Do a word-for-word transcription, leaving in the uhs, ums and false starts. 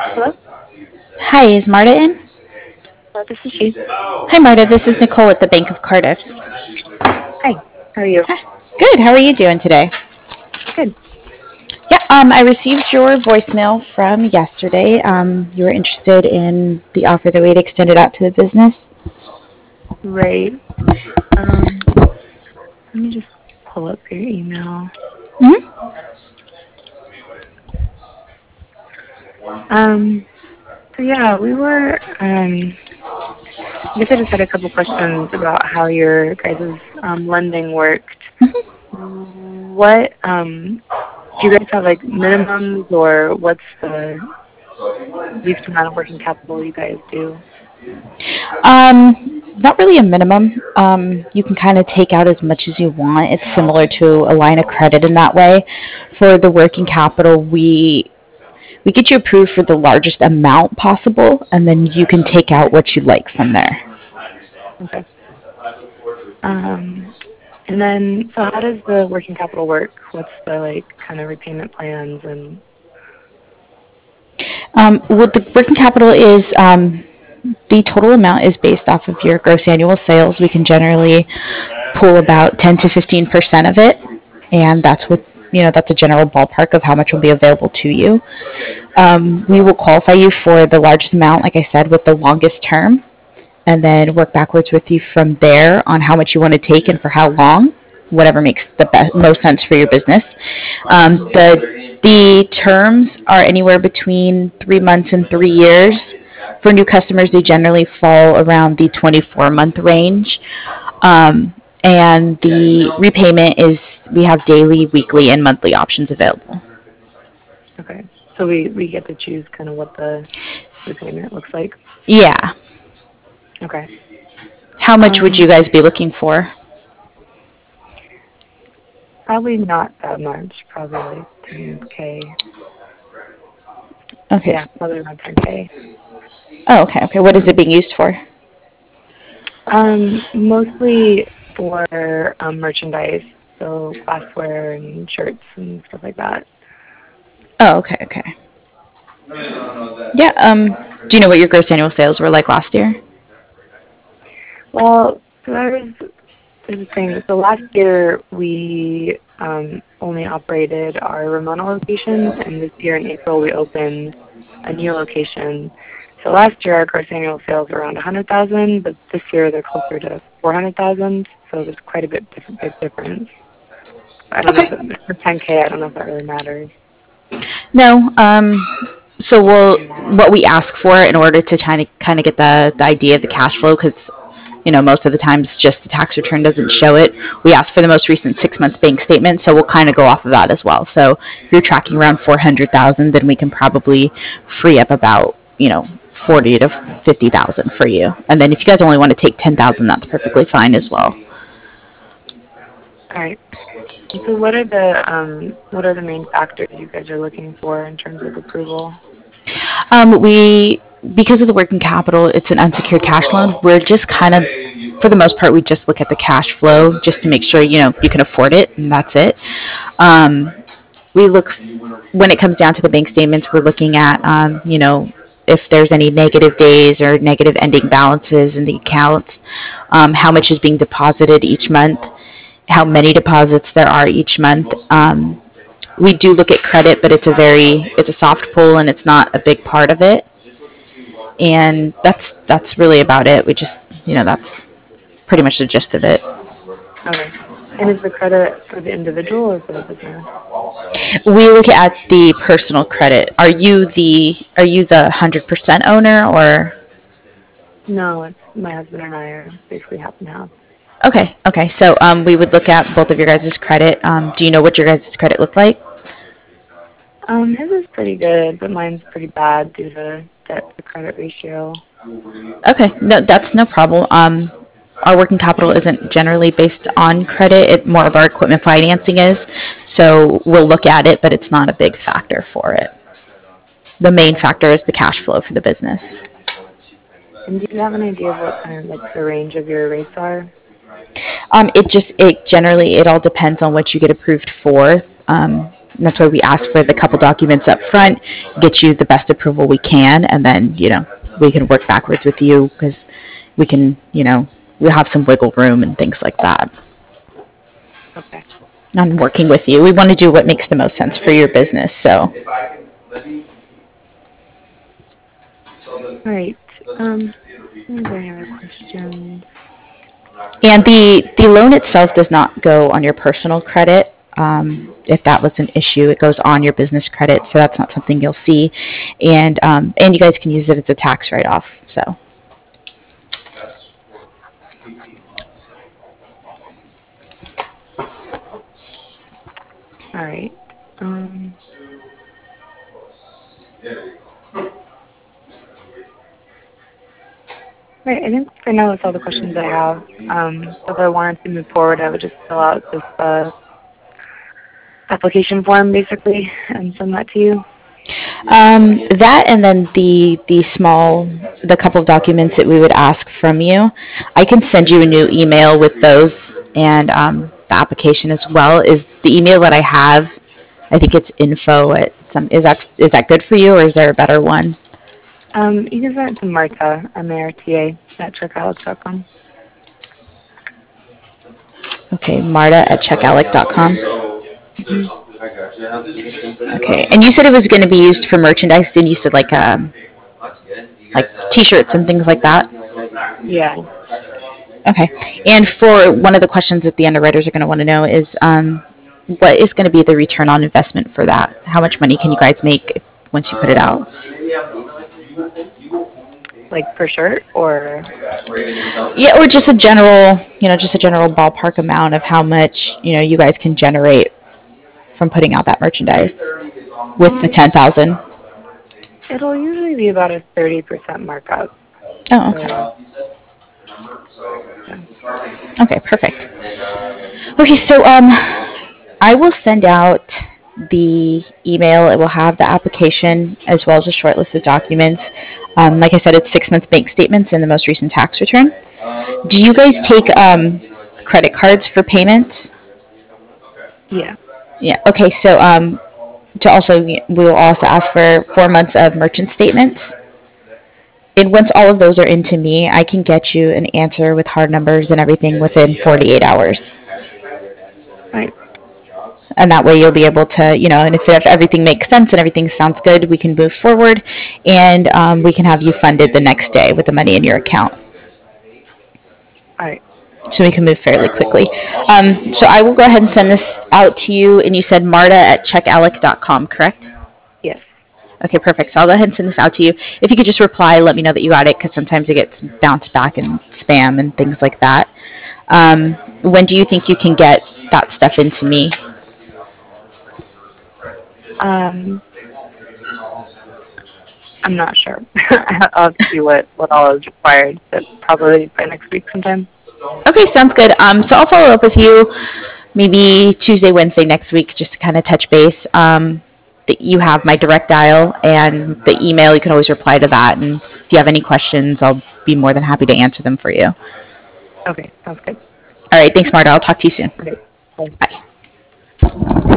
Hello? Hi, is Marta in? Uh, this is she. Hi, Marta. This is Nicole at the Bank of Cardiff. Hi. How are you? Hi. Good. How are you doing today? Good. Yeah. Um, I received your voicemail from yesterday. Um, you were interested in the offer that we had extended out to the business. Right. Um, let me just pull up your email. Hmm. Um, so yeah, we were, um, I guess I just had a couple questions about how your guys' um, lending worked. What, um, do you guys have like minimums or what's the least amount of working capital you guys do? Um, not really a minimum. Um, you can kind of take out as much as you want. It's similar to a line of credit in that way. For the working capital, we we get you approved for the largest amount possible, and then you can take out what you like from there. Okay. Um, and then, so how does the working capital work? What's the like kind of repayment plans and Um, what the working capital is, um, the total amount is based off of your gross annual sales. We can generally pull about ten to fifteen percent of it, and that's what you know. That's a general ballpark of how much will be available to you. Um, we will qualify you for the largest amount, like I said, with the longest term, and then work backwards with you from there on how much you want to take and for how long, whatever makes the best, most sense for your business. Um, the the terms are anywhere between three months and three years. For new customers, they generally fall around the twenty-four month range. Um, and the repayment is we have daily, weekly, and monthly options available. okay. So we, we get to choose kind of what the repayment looks like. Yeah. Okay. How much would you Um, guys be looking for? probably not that much. Probably like ten K. Okay. Yeah, probably around ten K. Oh, okay. Okay. What is it being used for? Um, mostly for um, merchandise, so glassware and shirts and stuff like that. Oh, okay. Okay. Yeah. Um. Do you know what your gross annual sales were like last year? Well, so there's there's a thing. So last year we um, only operated our Ramona location, and this year in April we opened a new location. So last year our gross annual sales were around one hundred thousand, but this year they're closer to four hundred thousand. So there's quite a bit different big difference. I don't know if Okay. it, for ten K, I don't know if that really matters. No. Um. So we'll what we ask for in order to try to kind of get the, the idea of the cash flow because you know most of the times just the tax return doesn't show it. We ask for the most recent six month bank statement, so we'll kind of go off of that as well. So if you're tracking around four hundred thousand, then we can probably free up about you know forty to fifty thousand for you. And then if you guys only want to take ten thousand, that's perfectly fine as well. All right. And so what are the um, what are the main factors you guys are looking for in terms of approval? Um, we because of the working capital, it's an unsecured cash loan. We're just kind of, for the most part, we just look at the cash flow just to make sure you know you can afford it, and that's it. Um, we look when it comes down to the bank statements. We're looking at um, you know if there's any negative days or negative ending balances in the accounts, um, how much is being deposited each month, how many deposits there are each month. Um, we do look at credit, but it's a very it's a soft pull and it's not a big part of it. And that's that's really about it. We just you know that's pretty much the gist of it. Okay. And is the credit for the individual or for the business? We look at the personal credit. Are you the are you the hundred percent owner or? No, it's my husband and I are basically half and half. Okay, okay. So um, we would look at both of your guys' credit. Um, do you know what your guys' credit looked like? Um, his is pretty good, but mine's pretty bad due to debt to credit ratio. Okay, no, that's no problem. Um, our working capital isn't generally based on credit. It more of our equipment financing is. So we'll look at it, but it's not a big factor for it. The main Okay. factor is the cash flow for the business. And do you have an idea of what kind of like the range of your rates are? Um, it just it generally it all depends on what you get approved for. Um, And that's why we ask for the couple documents up front, get you the best approval we can, and then, you know, we can work backwards with you because we can, you know, we have some wiggle room and things like that. Okay. On working with you, we want to do what makes the most sense for your business. So, All right. Um, is there any other questions? and the the loan itself does not go on your personal credit. Um, if that was an issue, it goes on your business credit, so that's not something you'll see. And um, and you guys can use it as a tax write-off. So. All right. Um, right. I think for now that's all the questions I have. Um, so if I wanted to move forward, I would just fill out this uh, application form basically and send that to you. Um, that and then the the small the couple of documents that we would ask from you, I can send you a new email with those and um, the application as well. Is the email that I have? I think it's info at some. Is that is that good for you, or is there a better one? Um, you can send it to Marta, M A R T A, at checkalex dot com. Okay, Marta at checkalex dot com. Mm-hmm. Okay, and you said it was going to be used for merchandise. Then you said like um, like T-shirts and things like that. Yeah. Okay, and for one of the questions that the underwriters are going to want to know is um, what is going to be the return on investment for that? How much money can you guys make if, once you put it out? Like per shirt or? Yeah, or just a general, you know, just a general ballpark amount of how much, you know, you guys can generate from putting out that merchandise with Um, the ten thousand. It'll usually be about a thirty percent markup. Oh, okay. So, yeah. Okay, perfect. Okay, so um, I will send out the email. It will have the application as well as a short list of documents. Um, like I said, it's six month bank statements and the most recent tax return. Do you guys take um, credit cards for payments? Yeah. Yeah. Okay. So um, to also, we will also ask for four months of merchant statements. And once all of those are into me, I can get you an answer with hard numbers and everything within forty-eight hours. Right. And that way you'll be able to, you know, and if, if everything makes sense and everything sounds good, we can move forward and um, we can have you funded the next day with the money in your account. All right. So we can move fairly quickly. Um, so I will go ahead and send this out to you. And you said Marta at checkalex dot com, correct? Yes. Okay, perfect. So I'll go ahead and send this out to you. If you could just reply, let me know that you got it, because sometimes it gets bounced back in spam and things like that. Um, when do you think you can get that stuff into me? Um, I'm not sure. I'll have to see what, what all is required, but probably by next week sometime. Okay, sounds good. Um, so I'll follow up with you maybe Tuesday, Wednesday next week, just to kind of touch base. Um, that you have my direct dial and the email. You can always reply to that. And if you have any questions, I'll be more than happy to answer them for you. Okay, sounds good. All right, thanks, Marta. I'll talk to you soon. Okay. Bye. Bye.